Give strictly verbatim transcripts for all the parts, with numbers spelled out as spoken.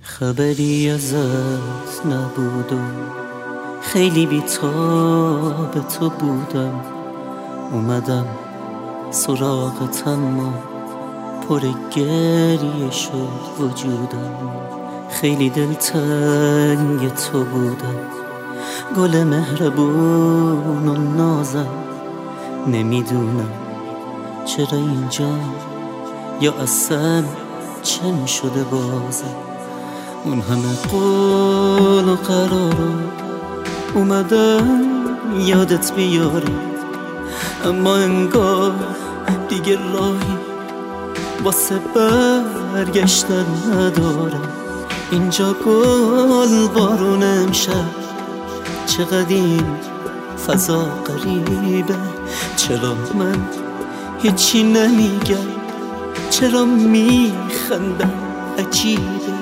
خبری ازت نبود و خیلی بی‌تاب تو بودم. اومدم سراغت اما پر گریه شد وجودم. خیلی دلتنگ تو بودم، گل مهربون و نازم. نمیدونم چرا اینجا یا اصلا چه می شده بازم. اون همه قول و قرارو اومدم یادت بیارم، اما انگار دیگه راهی واسه برگشتن ندارم. اینجا گل بارون امشب، چقدر این فضا غریبه. چرا من هیچی نمیگم، چرا میخندم عجیبه.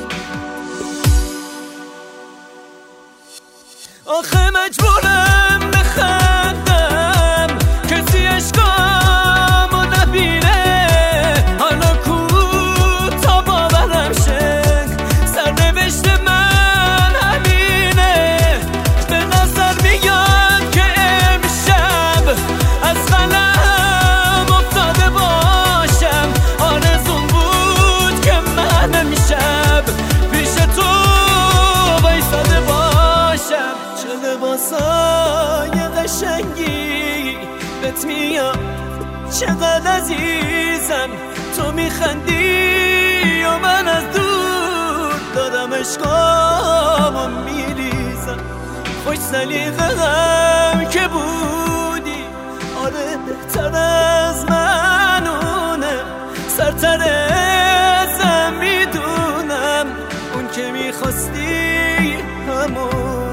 آخه مجبورم بخندم کسی عشقامو نبینه. حالا کو تا باورم شه سرنوشت من همینه. به نظر میاد که امشب از قلم افتاده باشم. آرزوم بود که من امشب پیش تو وایساده باشم. چه لباسای قشنگی بهت میاد، چقدر عزیزم تو میخندی و من از دور دارم عشقامو میریزم. خوش سلیقه‌ام که بودی، آره بهتر از منونه. سرتر ازم میدونم اون که میخواستی همونه.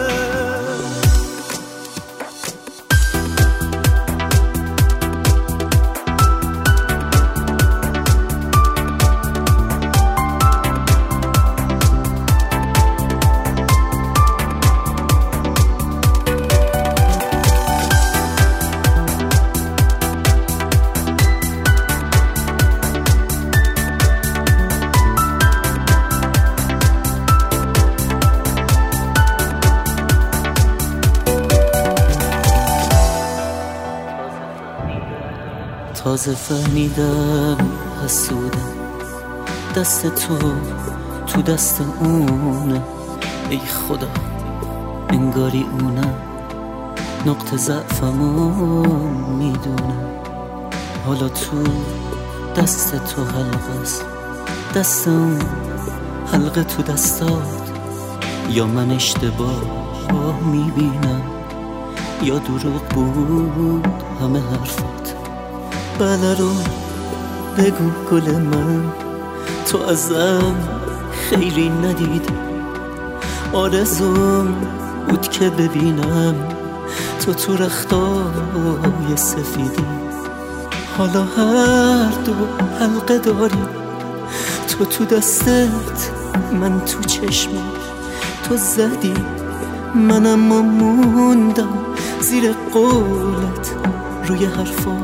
تازه فهمیدم حسودم، دست تو تو دست اونه. ای خدا انگاری اونم نقطه ضعفمو میدونه. حالا تو دست تو حلقه است، دست اون حلقه تو دستات. یا من اشتباه میبینم یا دروغ بود همه حرفات. بله رو بگو گل من، تو ازم خیری ندیدی. آرزوم بود که ببینم تو تو رختای سفیدی. حالا هر دو حلقه داری، تو تو دستت من تو چشمت. تو زدی من اما موندم زیر قولت روی حرفا.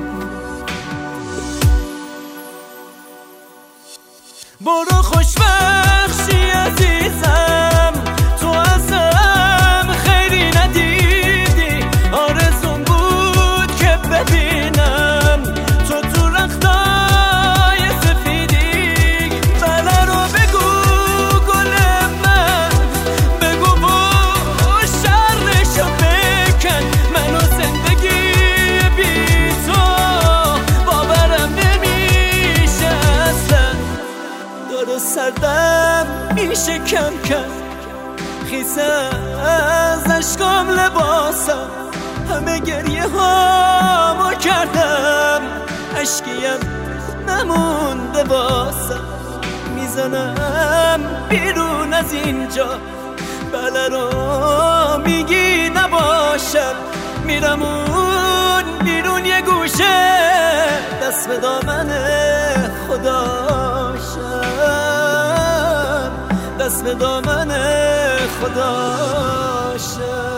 برو خوشبخشی عزیزم، تو ازم خیری ندیدی. آرزوم بود که ببینم تو تو رختای سفیدی. بله رو بگو گل من، بگو و شرشو بکن. منو زندگی بی تو باورم نمیشه اصلا. دارو سردم میشه کم کم، خیسه از عشقام لباسم. همه گریه هامو کردم، عشقیم نمونده باسم. میزنم بیرون از اینجا، بله رو میگی نباشم. میرم اون بیرون یه گوشه، دست به دامن خداشم، دست به دامن خداشم.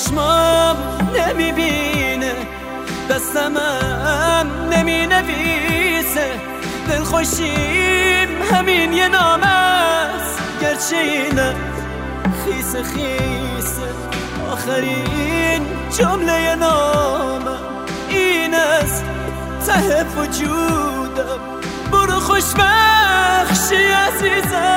چشمام نمیبینه، دستمم نمی نویسه، دلخوشیم همین یه نام است، گرچه اینه خیس خیسه. آخرین جمله نامم این است ته وجودم، برو خوشبخشی عزیزم.